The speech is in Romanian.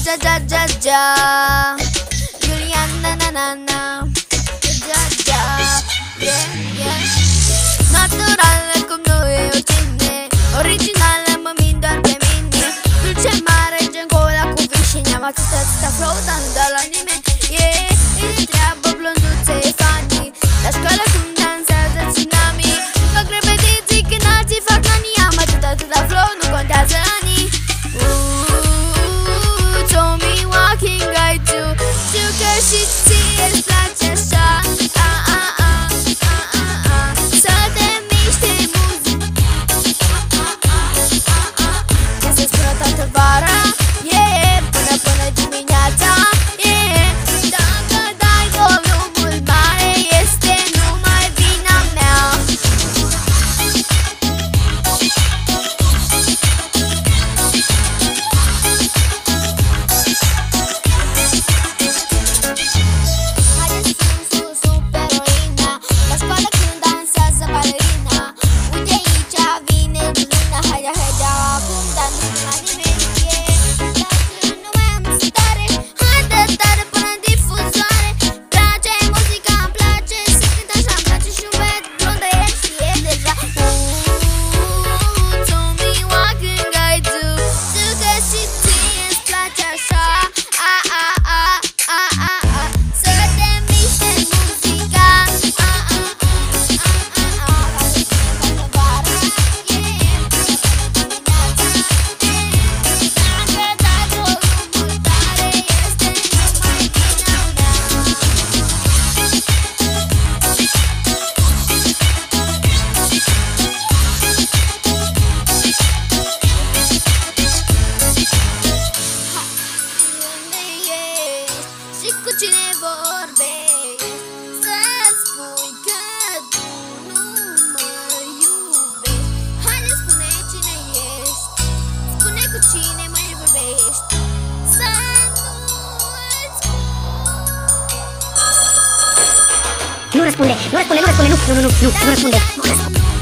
ja ja ja ja Juliana na na na ja ja yeah yeah Naturală cum nu e o cine, originală mă min doar pe mine. Dulce mare gen cola cu vișini, am atâta flow, dar nu dau la nimeni. Yeah, îi treabă blonduțe fani, la școală cum dansează tsunami. Fac repetiții când alții fac nani, am atâta flow, nu contează anii. Told me walking guide to, știu că și ție îți place așa. Și cu cine vorbești, să-mi spui că tu nu mă iubești. Haide, spune cine ești, spune cu cine mai vorbești, să nu-ți spui. Nu răspunde, nu răspunde, nu răspunde, nu răspunde.